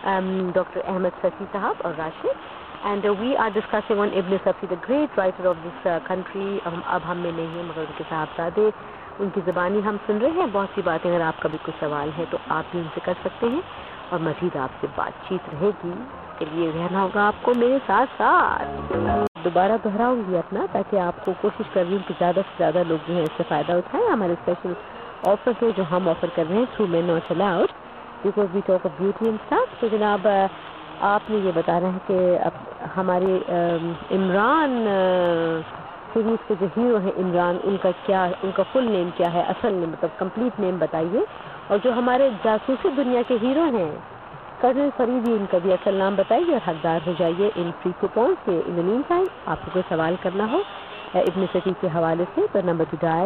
Dr. Ahmed Safi Sahab or Rashid, and we are discussing on Ibn Safi, the great writer of this country. اب ہم میں نہیں ہے مگر ان کے صاحبزادے ان کی زبانی ہم سن رہے ہیں. بہت سی باتیں اگر آپ کا بھی کوئی سوال ہے تو آپ بھی ان سے کر سکتے ہیں اور مزید آپ سے بات چیت رہے گی. اس کے لیے رہنا ہوگا آپ کو میرے ساتھ ساتھ. دوبارہ دہراؤں گی اپنا تاکہ آپ کو کوشش کر رہی ہوں کہ زیادہ سے زیادہ لوگ جو ہے اس سے فائدہ اٹھائیں. ہمارے اسپیشل آفر ہے جو ہم آفر کر رہے ہیں through men not allowed because we talk of beauty and stuff. تو جناب آپ نے یہ بتانا ہے کہ ہمارے عمران سیریز کے جو ہیرو ہیں عمران، ان کا فل نیم کیا ہے، اصل نیم مطلب کمپلیٹ نیم بتائیے. اور جو ہمارے جاسوسی دنیا کے ہیرو ہیں کرنل فریدی، ان کا بھی اصل نام بتائیے اور حقدار ہو جائیے ان فری کوپون سے. ان دا مین ٹائم آپ کو کوئی سوال کرنا ہو ابن صفی کے حوالے سے تو نمبر ٹو ڈائل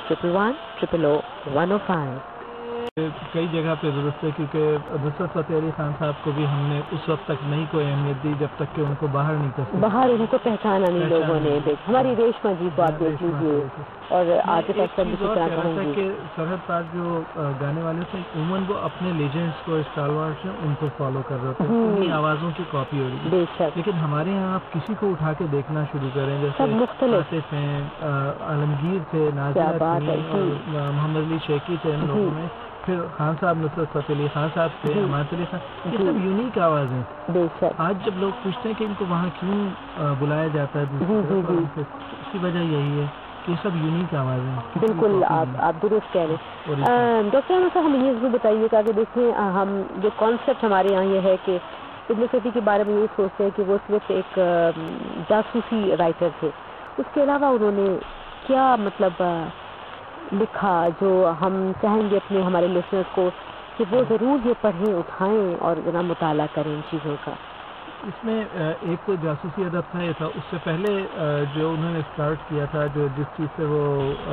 111-000-105. کئی جگہ پہ ضرورت ہے کیونکہ نصرت فتح علی خان صاحب کو بھی ہم نے اس وقت تک نہیں کوئی اہمیت دی جب تک کہ ان کو باہر نہیں کر سکتے. باہر ان کو پہچانا نہیں لوگوں نے. ہماری ریشما جی کو آپ دیکھ لیجیے اور عاطف اسلم بھی کہہ رہا تھا کہ سرحد پار جو گانے والے تھے عموماً وہ اپنے لیجنڈس کو اسٹالوارز ہیں ان کو فالو کر رہے تھے، انہیں آوازوں کی کاپی ہو رہی ہے. لیکن ہمارے یہاں آپ کسی کو اٹھا کے دیکھنا شروع کریں جیسے عاطف ہیں، عالمگیر تھے، نازیہ تھیں اور محمد علی شیخی تھے ان لوگوں میں، پھر خان صاحب نصرت فتح علی خان صاحب تھے، امامت علی خان، یہ سب یونیک آوازیں. آج جب لوگ پوچھتے ہیں کہ ان کو وہاں کیوں بلایا جاتا ہے دوسری طرف، اس کی وجہ یہی ہے کہ یہ سب یونیک آوازیں. بالکل آپ درست کہہ رہے ہیں. ڈاکٹر احمد صاحب ہمیں یہ ضرور بتائیے کہ دیکھیں ہم جو کانسیپٹ ہمارے یہاں یہ ہے کہ ابن صفی کے بارے میں یہ سوچتے ہیں کہ وہ صرف ایک جاسوسی رائٹر تھے. اس کے علاوہ انہوں نے کیا مطلب لکھا جو ہم چاہیں گے اپنے ہمارے لسنرز کو کہ وہ ضرور یہ پڑھیں اٹھائیں اور ذرا مطالعہ کریں ان چیزوں کا. اس میں ایک تو جاسوسی ادب تھا یہ تھا. اس سے پہلے جو انہوں نے اسٹارٹ کیا تھا جو جس چیز سے وہ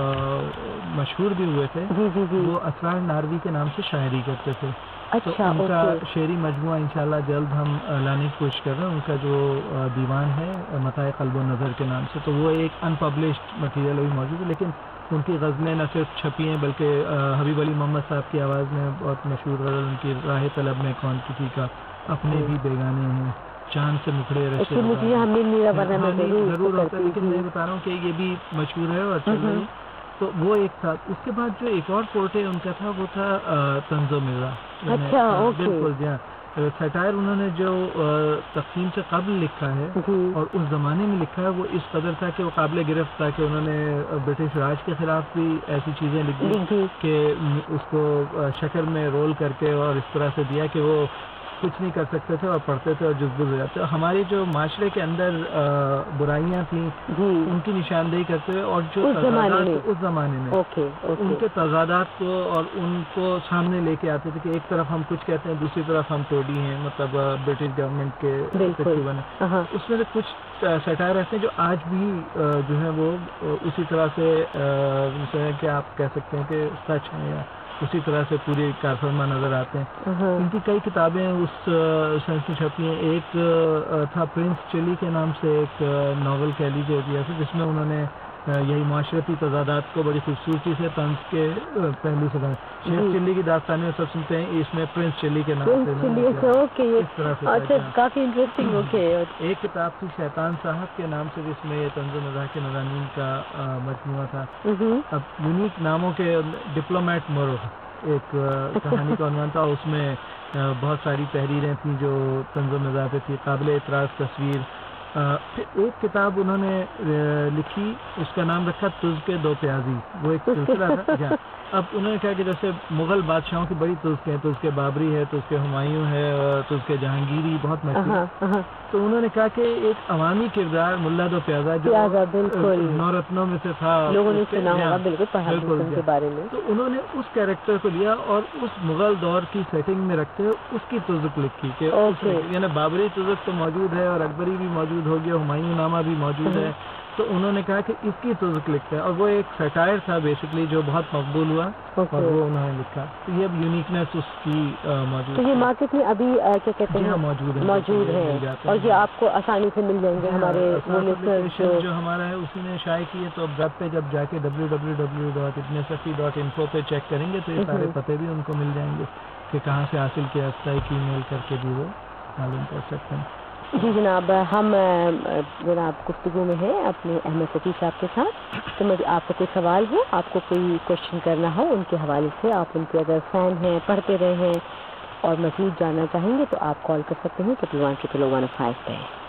مشہور بھی ہوئے تھے وہ اسرار ناروی کے نام سے شاعری کرتے تھے. تو ان کا شعری مجموعہ انشاءاللہ جلد ہم لانے کی کوشش کر رہے ہیں. ان کا جو دیوان ہے متاع قلب و نظر کے نام سے، تو وہ ایک ان پبلشڈ مٹیریل ابھی موجود ہے، لیکن ان کی غزلیں نہ صرف چھپی ہیں بلکہ حبیب علی محمد صاحب کی آواز میں بہت مشہور غزل ان کی راہ طلب میں کون کسی کا اپنے بھی بیگانے ہیں، چاند سے مکھڑے رشتے ضرور ہوتا ہے، لیکن میں بتا رہا ہوں کہ یہ بھی مشہور ہے اور چل رہی ہے. تو وہ ایک تھا. اس کے بعد جو ایک اور پورٹے ان کا تھا وہ تھا طنز و مزاح. بالکل جی ہاں. سیٹائر انہوں نے جو تقسیم سے قبل لکھا ہے اور اس زمانے میں لکھا ہے وہ اس قدر تھا کہ وہ قابل گرفت تھا کہ انہوں نے برٹش راج کے خلاف بھی ایسی چیزیں لکھی کہ اس کو شکل میں رول کر کے اور اس طرح سے دیا کہ وہ کچھ نہیں کر سکتے تھے اور پڑھتے تھے اور جذب ہو جاتے. ہمارے جو معاشرے کے اندر برائیاں تھیں ان کی نشاندہی کرتے ہوئے اور جو اس زمانے میں ان کے تضادات کو اور ان کو سامنے لے کے آتے تھے کہ ایک طرف ہم کچھ کہتے ہیں دوسری طرف ہم توڑی ہیں، مطلب برٹش گورنمنٹ کے تقریباً. اس میں سے کچھ سیٹائر ایسے ہیں جو آج بھی جو ہے وہ اسی طرح سے کہ آپ کہہ سکتے ہیں کہ سچ ہیں یا اسی طرح سے پوری کارفرما نظر آتے ہیں. ان کی کئی کتابیں اس سینس میں چھپی ہیں. ایک تھا پرنس چلی کے نام سے ایک ناول کہہ لیجیے جس میں انہوں نے یہی معاشرتی تضادات کو بڑی خوبصورتی سے طنز کے پہلو سے بنا. شیخ چلی کی داستانیں سب سنتے ہیں، اس میں پرنس چلی کے نام سے کافی انٹرسٹنگ. ایک کتاب تھی شیطان صاحب کے نام سے جس میں یہ طنز و مزاح کے مضامین کا مجموعہ تھا. اب یونیک ناموں کے ڈپلومیٹ مورو ایک کہانی کا عنوان تھا. اس میں بہت ساری تحریریں تھیں جو طنز و مزاح پہ تھی. قابل اعتراض تصویر. پھر ایک کتاب انہوں نے لکھی، اس کا نام رکھا تز کے دو پیازی. وہ ایک سلسلہ تھا. اب انہوں نے کہا کہ جیسے مغل بادشاہوں کی بڑی تزکے ہیں، تز کے بابری ہے، تز کے ہمایوں ہے، تز کے جہانگیری بہت مشہور. تو انہوں نے کہا کہ ایک عوامی کردار ملا دو پیازا جو نو رتنوں میں سے تھا، تو انہوں نے اس کیریکٹر کو لیا اور اس مغل دور کی سیٹنگ میں رکھتے ہوئے اس کی تزک لکھی کہ یعنی بابری تزک تو موجود ہے اور اکبری بھی موجود ہو گیا، ہمایوں نامہ بھی موجود ہے. تو انہوں نے کہا کہ اس کی تزک لکھتے ہیں اور وہ ایک سیٹائر تھا بیسکلی جو بہت مقبول ہوا اور وہ انہوں نے لکھا. تو یہ اب یونیکنیس اس کی موجود ہے. تو یہ مارکیٹ میں ابھی کیا کہتے ہیں موجود ہے اور یہ آپ کو آسانی سے مل جائیں گے. ہمارے جو ہمارا ہے اسی نے شائع کی ہے. تو اب ویب پہ جب جا کے www.ibnsafi.info پہ چیک کریں گے تو یہ سارے پتے بھی ان کو مل جائیں گے کہ کہاں سے حاصل کیا جاتا ہے، ایک ای میل کر کے بھی وہ معلوم کر سکتے ہیں۔ جی جناب، ہم جناب گفتگو میں ہیں اپنے احمد صفی صاحب کے ساتھ، تو مجھے آپ کا کوئی سوال ہو، آپ کو کوئی کوشچن کرنا ہو ان کے حوالے سے، آپ ان کے اگر فین ہیں، پڑھتے رہے ہیں اور مزید جاننا چاہیں گے تو آپ کال کر سکتے ہیں 111 5 پہ۔